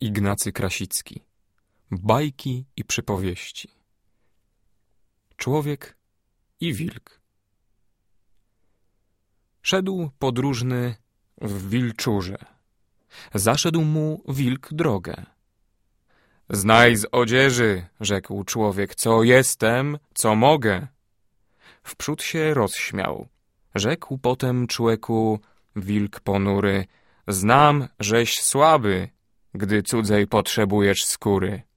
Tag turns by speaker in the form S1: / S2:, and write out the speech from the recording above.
S1: Ignacy Krasicki. Bajki i przypowieści. Człowiek i wilk. Szedł podróżny w wilczurze. Zaszedł mu wilk drogę. Znaj z odzieży, rzekł człowiek, co jestem, co mogę. Wprzód się rozśmiał. Rzekł potem człeku wilk ponury, znam, żeś słaby, gdy cudzej potrzebujesz skóry.